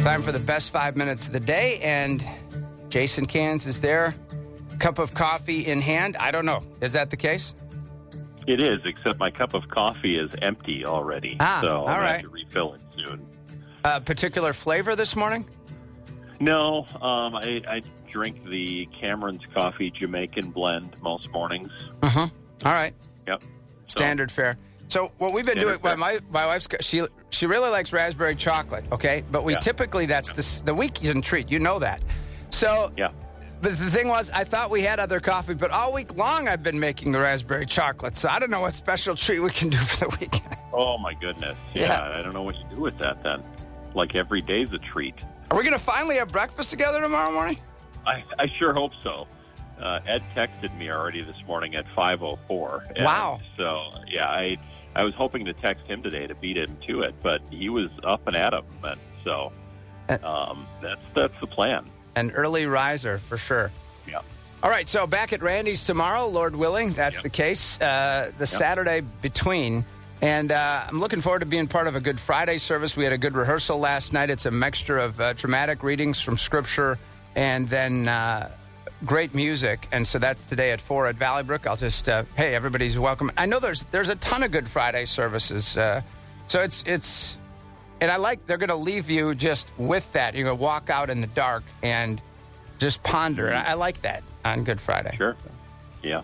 Time for the best 5 minutes of the day, and Jason Cans is there. Cup of coffee in hand. I don't know. Is that the case? It is, except my cup of coffee is empty already. So I'm going to have to refill it soon. Particular flavor this morning? No, I drink the Cameron's Coffee Jamaican blend most mornings. All right. Yep. Standard fare. So what we've been doing, my wife's, she really likes raspberry chocolate, okay? But we typically, that's the weekend treat. You know that. So the thing was, I thought we had other coffee, but all week long I've been making the raspberry chocolate. So I don't know what special treat we can do for the weekend. Oh, my goodness. Yeah, I don't know what to do with that then. Like every day's a treat. Are we going to finally have breakfast together tomorrow morning? I sure hope so. Ed texted me already this morning at 5:04. Wow. So, yeah, I was hoping to text him today to beat him to it, but he was up and at him. And so that's the plan. An early riser, for sure. Yeah. All right, so back at Randy's tomorrow, Lord willing, that's the case. The Saturday between. And I'm looking forward to being part of a Good Friday service. We had a good rehearsal last night. It's a mixture of dramatic readings from Scripture and then great music. And so that's today at 4 at Valley Brook. I'll just, hey, everybody's welcome. I know there's a ton of Good Friday services. So it's and I like they're going to leave you just with that. You're going to walk out in the dark and just ponder. I like that on Good Friday. Sure. Yeah.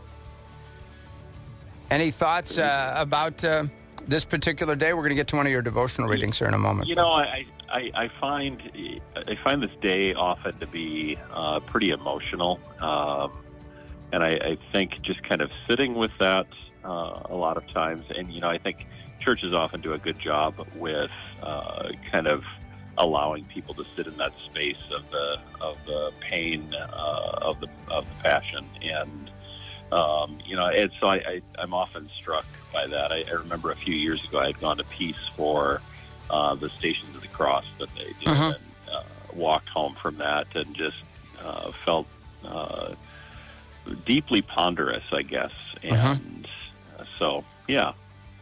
Any thoughts about this particular day? We're going to get to one of your devotional readings here in a moment. You know, I find this day often to be pretty emotional, and I think just kind of sitting with that a lot of times, and you know, I think churches often do a good job with kind of allowing people to sit in that space of the pain of the passion, and you know, and so I'm often struck by that. I remember a few years ago I had gone to Peace for the Stations of the Cross that they did, and walked home from that and just felt deeply ponderous, I guess. And so, yeah.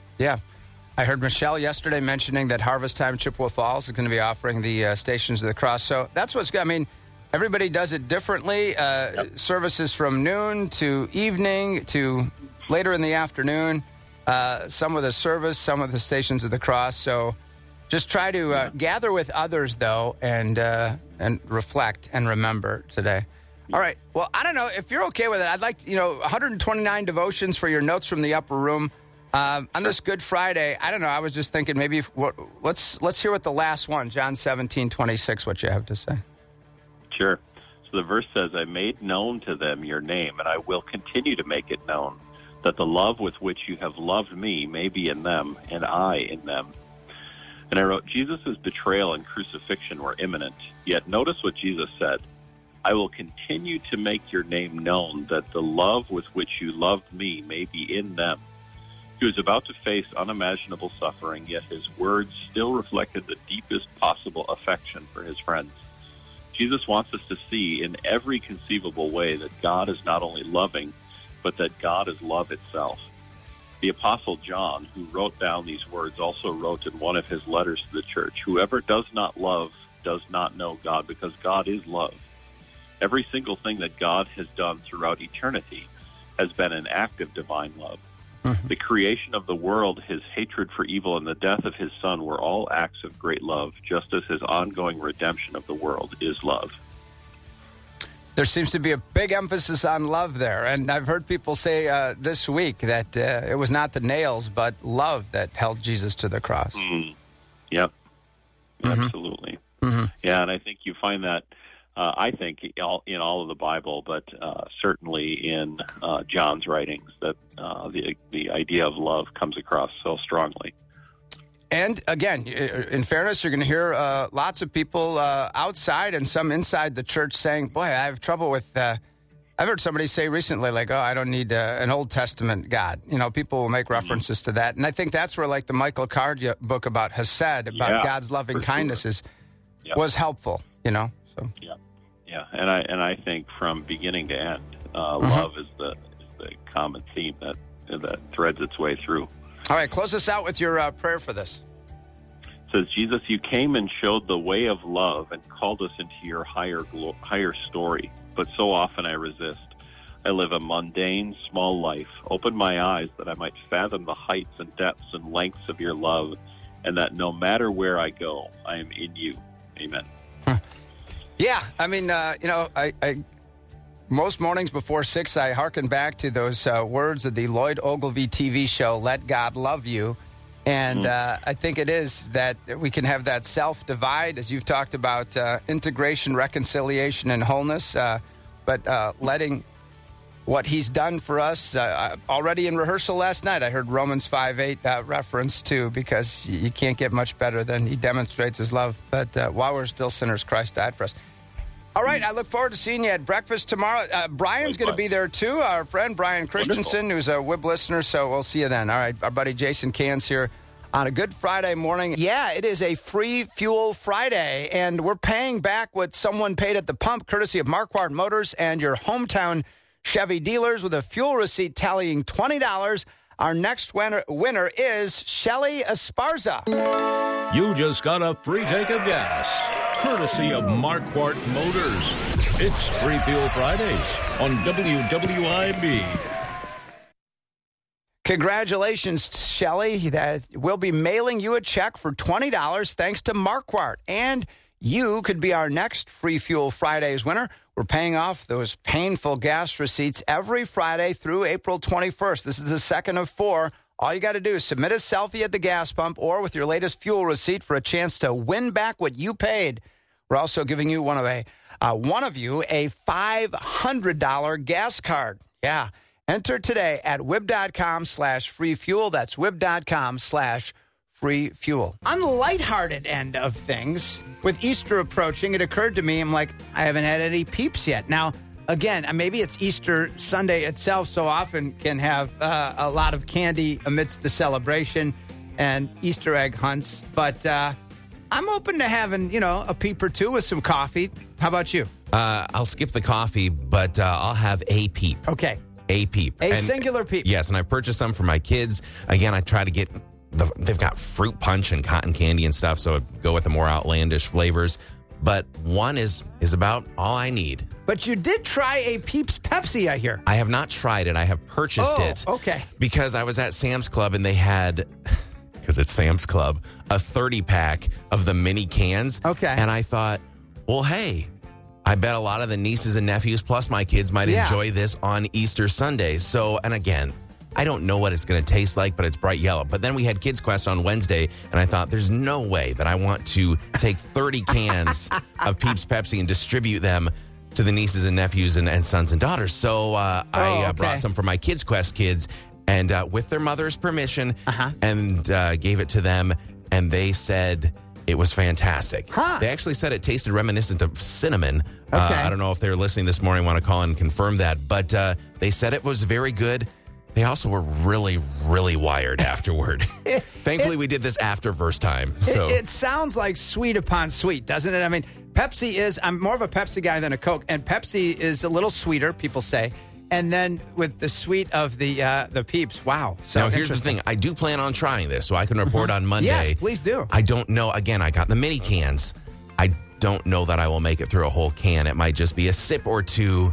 I heard Michelle yesterday mentioning that Harvest Time Chippewa Falls is going to be offering the Stations of the Cross. So that's what's good. I mean, everybody does it differently. Services from noon to evening to later in the afternoon. Some with a service, some with the Stations of the Cross. So just try to gather with others, though, and reflect and remember today. All right. Well, I don't know. If you're okay with it, I'd like, 129 devotions for your notes from the upper room. On this Good Friday, I don't know. I was just thinking maybe let's hear what the last one, John 17:26, what you have to say. Sure. So the verse says, I made known to them your name, and I will continue to make it known, that the love with which you have loved me may be in them, and I in them. And I wrote, Jesus' betrayal and crucifixion were imminent. Yet notice what Jesus said, I will continue to make your name known, that the love with which you loved me may be in them. He was about to face unimaginable suffering, yet his words still reflected the deepest possible affection for his friends. Jesus wants us to see in every conceivable way that God is not only loving, but that God is love itself. The Apostle John, who wrote down these words, also wrote in one of his letters to the church, whoever does not love does not know God, because God is love. Every single thing that God has done throughout eternity has been an act of divine love. The creation of the world, his hatred for evil, and the death of his son were all acts of great love, just as his ongoing redemption of the world is love. There seems to be a big emphasis on love there. And I've heard people say this week that it was not the nails, but love that held Jesus to the cross. Yep. Absolutely. Yeah, and I think you find that, I think, in all of the Bible, but certainly in John's writings, that the idea of love comes across so strongly. And again, in fairness, you're going to hear lots of people outside and some inside the church saying, boy, I have trouble with... I've heard somebody say recently, like, oh, I don't need an Old Testament God. You know, people will make references to that. And I think that's where, like, the Michael Card book about Hesed, about God's loving kindnesses, was helpful, you know? So. Yeah, and I think from beginning to end, love is the common theme that threads its way through. All right, close us out with your prayer for this. says, Jesus, you came and showed the way of love and called us into your higher story. But so often I resist. I live a mundane, small life. Open my eyes that I might fathom the heights and depths and lengths of your love, and that no matter where I go, I am in you. Amen. Yeah, I mean, I most mornings before 6, I hearken back to those words of the Lloyd Ogilvie TV show, Let God Love You. And I think it is that we can have that self-divide, as you've talked about, integration, reconciliation, and wholeness, but letting what he's done for us. Already in rehearsal last night, I heard Romans 5:8 reference too, because you can't get much better than he demonstrates his love. But while we're still sinners, Christ died for us. All right, I look forward to seeing you at breakfast tomorrow. Brian's going to be there, too, our friend Brian Christensen, who's a WIB listener, so we'll see you then. All right, our buddy Jason Cans here on a Good Friday morning. Yeah, it is a Free Fuel Friday, and we're paying back what someone paid at the pump, courtesy of Marquardt Motors and your hometown Chevy dealers, with a fuel receipt tallying $20. Our next winner is Shelly Esparza. You just got a free tank of gas, courtesy of Marquardt Motors. It's Free Fuel Fridays on WWIB. Congratulations, Shelly. That we'll be mailing you a check for $20 thanks to Marquardt. And you could be our next Free Fuel Fridays winner. We're paying off those painful gas receipts every Friday through April 21st. This is the second of 4. All you got to do is submit a selfie at the gas pump or with your latest fuel receipt for a chance to win back what you paid. We're also giving you one of you a $500 gas card. Yeah. Enter today at WIB.com/free fuel. That's WIB.com/free fuel. On the lighthearted end of things, with Easter approaching, it occurred to me, I'm like, I haven't had any Peeps yet. Now, again, maybe it's Easter Sunday itself so often can have a lot of candy amidst the celebration and Easter egg hunts. But I'm open to having, a Peep or two with some coffee. How about you? I'll skip the coffee, but I'll have a Peep. Okay. A Peep. Singular Peep. Yes, and I purchased some for my kids. Again, I try to get, they've got fruit punch and cotton candy and stuff, so I go with the more outlandish flavors. But one is about all I need. But you did try a Peeps Pepsi, I hear. I have not tried it. I have purchased it. Okay. Because I was at Sam's Club and they had, because it's Sam's Club, a 30-pack of the mini cans. Okay. And I thought, well, hey, I bet a lot of the nieces and nephews plus my kids might enjoy this on Easter Sunday. So, and again, I don't know what it's going to taste like, but it's bright yellow. But then we had Kids Quest on Wednesday, and I thought, there's no way that I want to take 30 cans of Peeps Pepsi and distribute them to the nieces and nephews and sons and daughters. So I brought some for my Kids Quest kids, and with their mother's permission, and gave it to them, and they said it was fantastic. They actually said it tasted reminiscent of cinnamon. I don't know if they're listening this morning, want to call and confirm that, but they said it was very good. They also were really, really wired afterward. Thankfully, we did this after first time. So it sounds like sweet upon sweet, doesn't it? I mean, Pepsi is, I'm more of a Pepsi guy than a Coke, and Pepsi is a little sweeter, people say. And then with the sweet of the Peeps, wow. So now, here's the thing. I do plan on trying this, so I can report on Monday. Yes, please do. I don't know. Again, I got the mini cans. I don't know that I will make it through a whole can. It might just be a sip or two,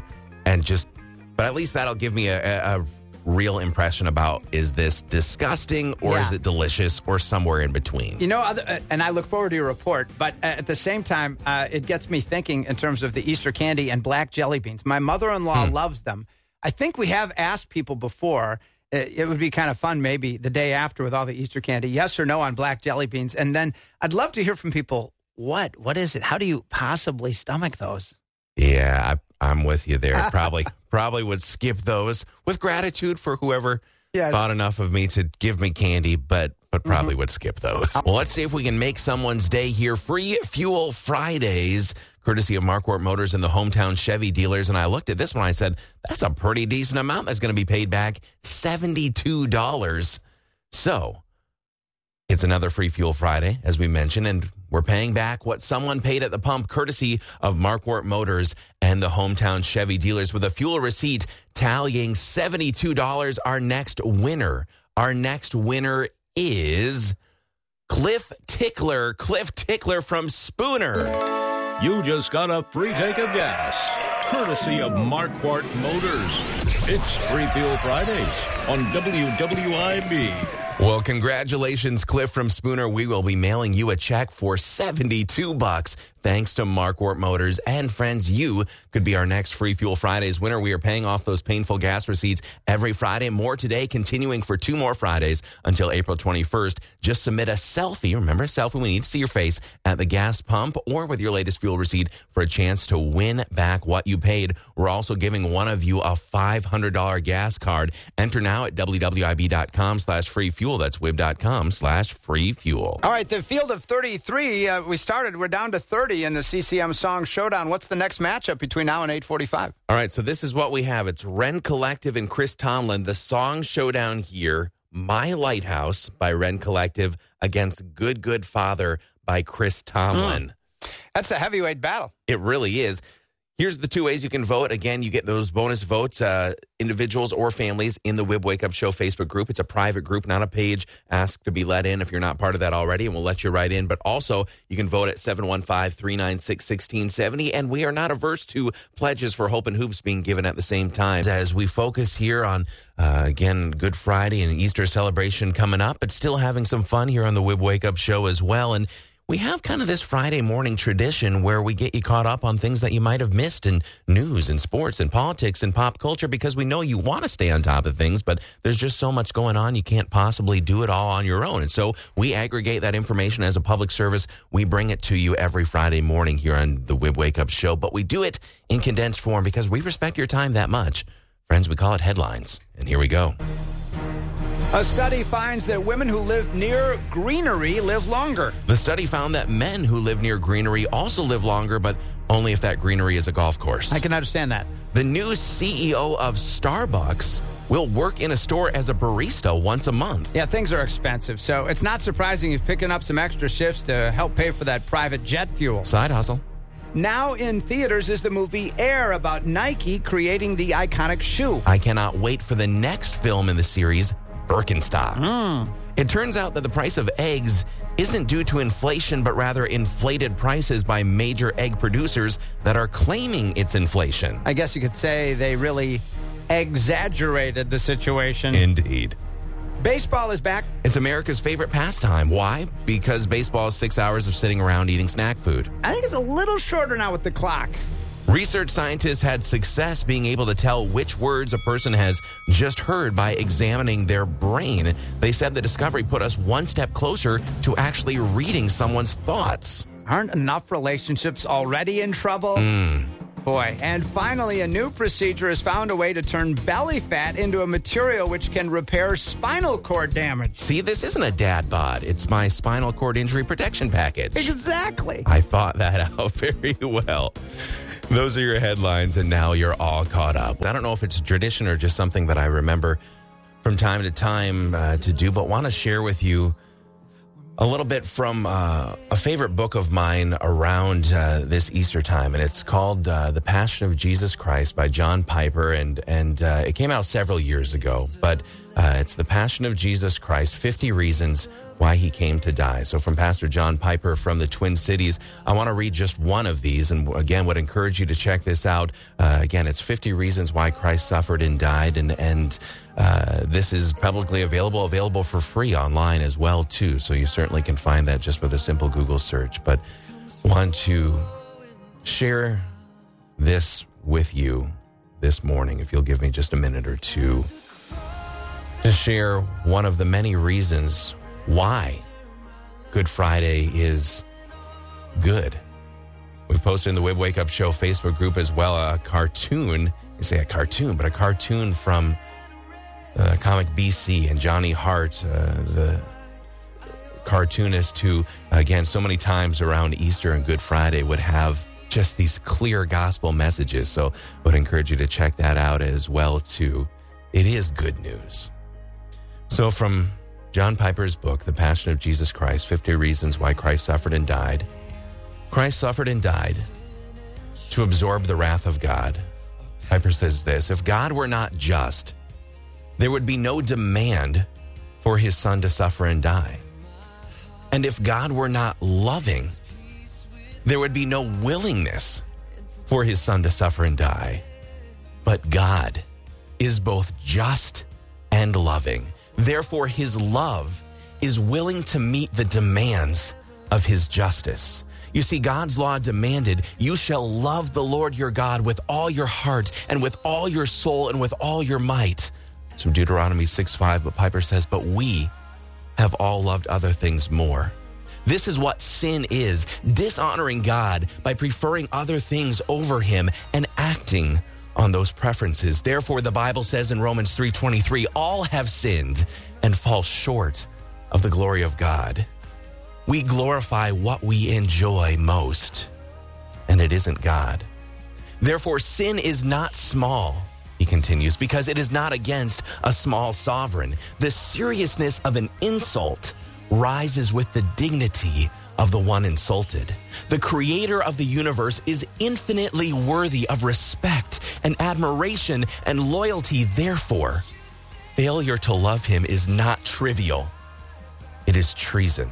but at least that'll give me a real impression about, is this disgusting or is it delicious or somewhere in between? And I look forward to your report, but at the same time, it gets me thinking in terms of the Easter candy and black jelly beans. My mother-in-law loves them. I think we have asked people before, it would be kind of fun maybe the day after with all the Easter candy, yes or no on black jelly beans. And then I'd love to hear from people, what is it? How do you possibly stomach those? Yeah, I'm with you there. Probably would skip those with gratitude for whoever thought enough of me to give me candy, but probably would skip those. Well, let's see if we can make someone's day here. Free Fuel Fridays, courtesy of Marquardt Motors and the hometown Chevy dealers. And I looked at this one. I said, that's a pretty decent amount that's going to be paid back, $72. So it's another Free Fuel Friday, as we mentioned, and we're paying back what someone paid at the pump, courtesy of Marquardt Motors and the hometown Chevy dealers, with a fuel receipt tallying $72. Our next winner is Cliff Tickler from Spooner. You just got a free tank of gas, courtesy of Marquardt Motors. It's Free Fuel Fridays on WWIB. Well, congratulations, Cliff from Spooner. We will be mailing you a check for $72. Thanks to Marquardt Motors. And friends, you could be our next Free Fuel Fridays winner. We are paying off those painful gas receipts every Friday. More today, continuing for 2 more Fridays until April 21st. Just submit a selfie. Remember, a selfie, we need to see your face at the gas pump or with your latest fuel receipt for a chance to win back what you paid. We're also giving one of you a $500 gas card. Enter now at WWIB.com/freefuel. That's WIB.com/freefuel. All right, the field of 33, we're down to 30 in the CCM Song Showdown. What's the next matchup between now and 8:45? All right, so this is what we have. It's Ren Collective and Chris Tomlin. The Song Showdown here, My Lighthouse by Ren Collective against Good Good Father by Chris Tomlin. That's a heavyweight battle. It really is. Here's the 2 ways you can vote. Again, you get those bonus votes, individuals or families, in the WIB Wake Up Show Facebook group. It's a private group, not a page. Ask to be let in if you're not part of that already, and we'll let you right in. But also, you can vote at 715-396-1670, and we are not averse to pledges for Hope and Hoops being given at the same time. As we focus here on, again, Good Friday and Easter celebration coming up, but still having some fun here on the WIB Wake Up Show as well. And we have kind of this Friday morning tradition where we get you caught up on things that you might have missed in news and sports and politics and pop culture, because we know you want to stay on top of things, but there's just so much going on, you can't possibly do it all on your own. And so we aggregate that information as a public service. We bring it to you every Friday morning here on the WIB Wake Up Show, but we do it in condensed form because we respect your time that much. Friends, we call it headlines. And here we go. A study finds that women who live near greenery live longer. The study found that men who live near greenery also live longer, but only if that greenery is a golf course. I can understand that. The new CEO of Starbucks will work in a store as a barista once a month. Yeah, things are expensive, so it's not surprising he's picking up some extra shifts to help pay for that private jet fuel. Side hustle. Now in theaters is the movie Air, about Nike creating the iconic shoe. I cannot wait for the next film in the series, Birkenstock. It turns out that the price of eggs isn't due to inflation, but rather inflated prices by major egg producers that are claiming it's inflation. I guess you could say they really exaggerated the situation. Indeed. Baseball is back. It's America's favorite pastime. Why? Because baseball is 6 hours of sitting around eating snack food. I think it's a little shorter now with the clock. Research scientists had success being able to tell which words a person has just heard by examining their brain. They said the discovery put us one step closer to actually reading someone's thoughts. Aren't enough relationships already in trouble? Boy. And finally, a new procedure has found a way to turn belly fat into a material which can repair spinal cord damage. See, this isn't a dad bod. It's my spinal cord injury protection package. Exactly. I thought that out very well. Those are your headlines, and now you're all caught up. I don't know if it's a tradition or just something that I remember from time to time to do, but want to share with you a little bit from a favorite book of mine around this Easter time, and it's called The Passion of Jesus Christ by John Piper, and it came out several years ago, but it's The Passion of Jesus Christ, 50 Reasons Why He Came to Die. So from Pastor John Piper from the Twin Cities, I want to read just one of these, and again, would encourage you to check this out. Again, it's 50 Reasons Why Christ Suffered and Died, and this is publicly available for free online as well, too. So you certainly can find that just with a simple Google search. But want to share this with you this morning, if you'll give me just a minute or two, to share one of the many reasons why Good Friday is good. We've posted in the WIB Wake Up Show Facebook group as well a cartoon. You say a cartoon, but a cartoon from Comic BC, and Johnny Hart, the cartoonist who, again, so many times around Easter and Good Friday would have just these clear gospel messages. So I would encourage you to check that out as well, too. It is good news. So from John Piper's book, The Passion of Jesus Christ, 50 Reasons Why Christ Suffered and Died. Christ suffered and died to absorb the wrath of God. Piper says this: if God were not just, there would be no demand for his son to suffer and die. And if God were not loving, there would be no willingness for his son to suffer and die. But God is both just and loving. Therefore, his love is willing to meet the demands of his justice. You see, God's law demanded, you shall love the Lord your God with all your heart and with all your soul and with all your might. It's from Deuteronomy 6:5, but Piper says, but we have all loved other things more. This is what sin is, dishonoring God by preferring other things over him and acting on those preferences. Therefore, the Bible says in Romans 3:23, all have sinned and fall short of the glory of God. We glorify what we enjoy most, and it isn't God. Therefore, sin is not small, he continues, because it is not against a small sovereign. The seriousness of an insult rises with the dignity of the one insulted. The creator of the universe is infinitely worthy of respect and admiration and loyalty. Therefore, failure to love him is not trivial. It is treason.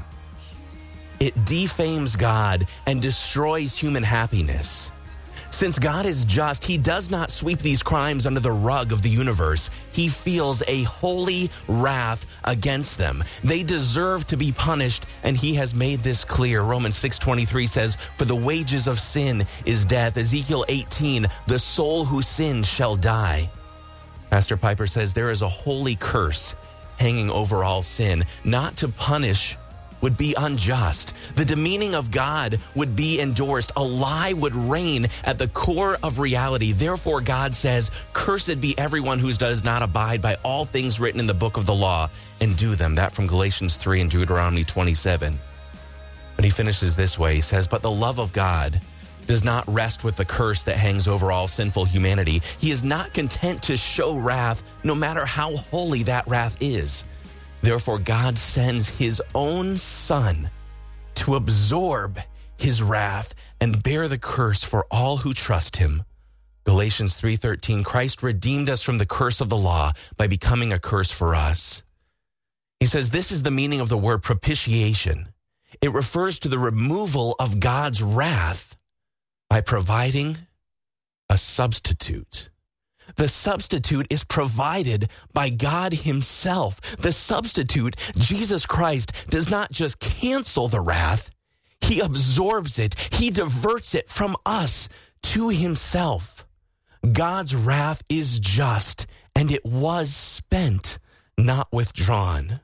It defames God and destroys human happiness. Since God is just, he does not sweep these crimes under the rug of the universe. He feels a holy wrath against them. They deserve to be punished, and he has made this clear. Romans 6:23 says, for the wages of sin is death. Ezekiel 18, the soul who sins shall die. Pastor Piper says there is a holy curse hanging over all sin. Not to punish would be unjust. The demeaning of God would be endorsed. A lie would reign at the core of reality. Therefore, God says, cursed be everyone who does not abide by all things written in the book of the law and do them. That from Galatians 3 and Deuteronomy 27. But he finishes this way. He says, but the love of God does not rest with the curse that hangs over all sinful humanity. He is not content to show wrath, no matter how holy that wrath is. Therefore, God sends his own son to absorb his wrath and bear the curse for all who trust him. Galatians 3:13, Christ redeemed us from the curse of the law by becoming a curse for us. He says this is the meaning of the word propitiation. It refers to the removal of God's wrath by providing a substitute. The substitute is provided by God himself. The substitute, Jesus Christ, does not just cancel the wrath. He absorbs it. He diverts it from us to himself. God's wrath is just, and it was spent, not withdrawn.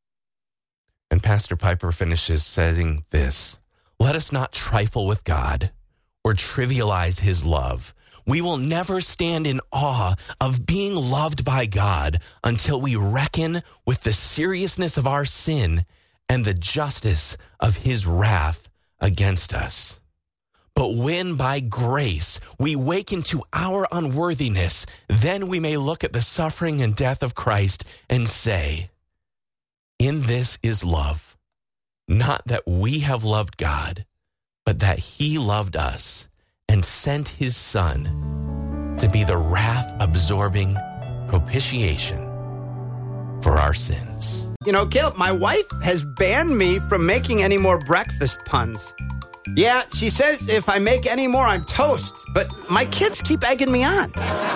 And Pastor Piper finishes saying this, let us not trifle with God or trivialize his love. We will never stand in awe of being loved by God until we reckon with the seriousness of our sin and the justice of his wrath against us. But when by grace we waken to our unworthiness, then we may look at the suffering and death of Christ and say, in this is love, not that we have loved God, but that he loved us and sent his son to be the wrath-absorbing propitiation for our sins. You know, Caleb, my wife has banned me from making any more breakfast puns. Yeah, she says if I make any more, I'm toast. But my kids keep egging me on.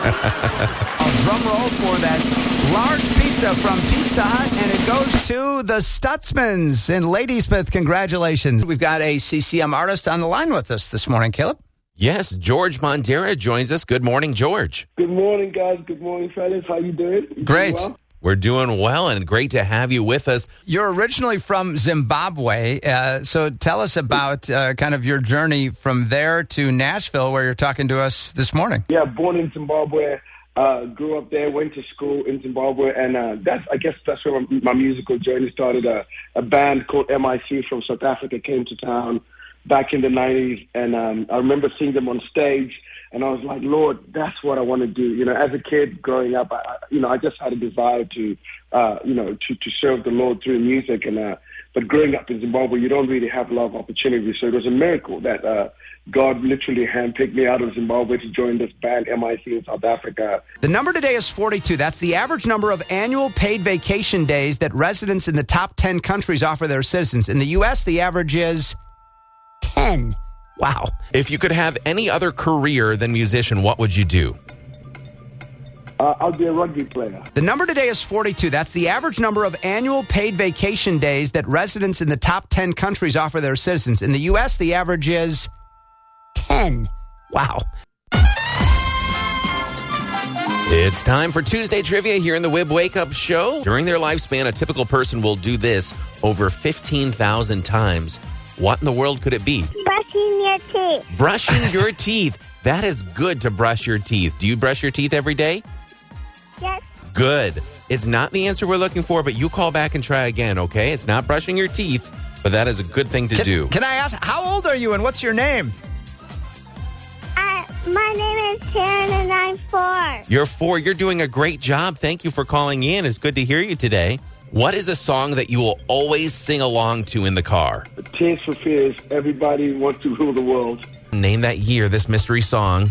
A drum roll for that large pizza from Pizza Hut, and it goes to the Stutzmans in Ladysmith. Congratulations. We've got a CCM artist on the line with us this morning, Caleb. Yes, George Mondera joins us. Good morning, George. Good morning, guys. Good morning, fellas. How you doing? Great. Doing well? We're doing well, and great to have you with us. You're originally from Zimbabwe, so tell us about kind of your journey from there to Nashville, where you're talking to us this morning. Yeah, born in Zimbabwe, grew up there, went to school in Zimbabwe, and I guess that's where my musical journey started. A band called MIC from South Africa came to town, back in the 90s. And I remember seeing them on stage, and I was like, Lord, that's what I want to do. You know, as a kid growing up, I just had a desire to serve the Lord through music. But growing up in Zimbabwe, you don't really have a lot of opportunities. So it was a miracle that God literally handpicked me out of Zimbabwe to join this band, MIC, in South Africa. The number today is 42. That's the average number of annual paid vacation days that residents in the top 10 countries offer their citizens. In the U.S., the average is 10. Wow. If you could have any other career than musician, what would you do? I'll be a rugby player. The number today is 42. That's the average number of annual paid vacation days that residents in the top 10 countries offer their citizens. In the U.S., the average is 10. Wow. It's time for Tuesday Trivia here in the WIB Wake Up Show. During their lifespan, a typical person will do this over 15,000 times. What in the world could it be? Brushing your teeth. Brushing your teeth. That is good to brush your teeth. Do you brush your teeth every day? Yes. Good. It's not the answer we're looking for, but you call back and try again, okay? It's not brushing your teeth, but that is a good thing to do. Can I ask, how old are you and what's your name? My name is Taryn and I'm 4. You're 4. You're doing a great job. Thank you for calling in. It's good to hear you today. What is a song that you will always sing along to in the car? Tears for Fears, Everybody Wants to Rule the World. Name that year, this mystery song.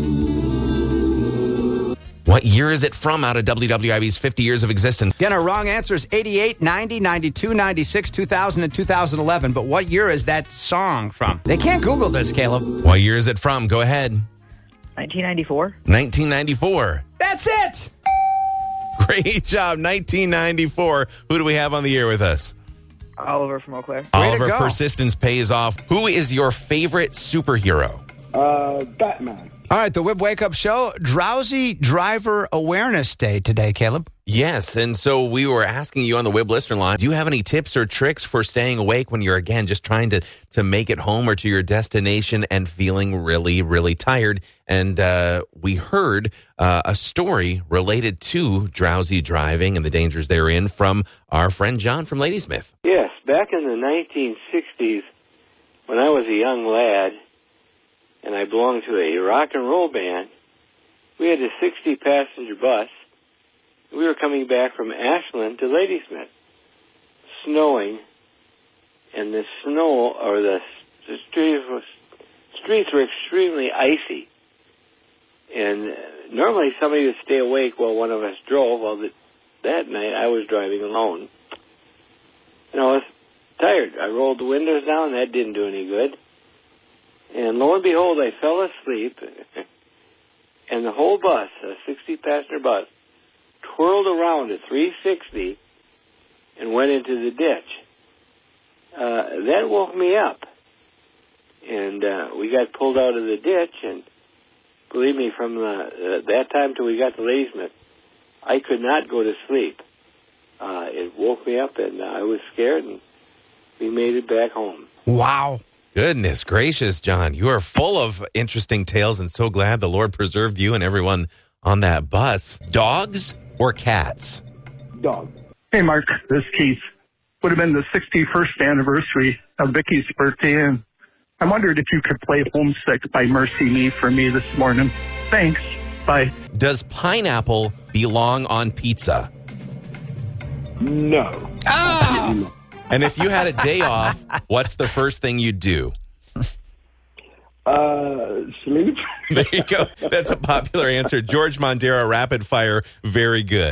What year is it from out of WWIB's 50 years of existence? Again, our wrong answer is 88, 90, 92, 96, 2000, and 2011. But what year is that song from? They can't Google this, Caleb. What year is it from? Go ahead. 1994. 1994. That's it! Great job, 1994. Who do we have on the air with us? Oliver from Eau Claire. Oliver, persistence pays off. Who is your favorite superhero? Batman. All right, the WIB Wake Up Show, Drowsy Driver Awareness Day today, Caleb. Yes, and so we were asking you on the WIB listener line, do you have any tips or tricks for staying awake when you're, again, just trying to make it home or to your destination and feeling really, really tired? And we heard a story related to drowsy driving and the dangers therein from our friend John from Ladysmith. Yes, back in the 1960s, when I was a young lad, and I belonged to a rock and roll band, we had a 60-passenger bus. We were coming back from Ashland to Ladysmith, snowing, and the snow, or the streets were extremely icy. And normally somebody would stay awake while one of us drove. Well, that night I was driving alone. And I was tired. I rolled the windows down. That didn't do any good. And lo and behold, I fell asleep, and the whole bus, a 60-passenger bus, twirled around at 360 and went into the ditch. That woke me up, and we got pulled out of the ditch, and believe me, from that time till we got to Ladysmith, I could not go to sleep. It woke me up, and I was scared, and we made it back home. Wow. Goodness gracious, John. You are full of interesting tales and so glad the Lord preserved you and everyone on that bus. Dogs or cats? Dog. Hey, Mark, this is Keith. Would have been the 61st anniversary of Vicky's birthday, and I wondered if you could play Homesick by Mercy Me for me this morning. Thanks. Bye. Does pineapple belong on pizza? No. Ah! And if you had a day off, what's the first thing you'd do? Sleep. There you go. That's a popular answer. George Mondera, rapid fire. Very good.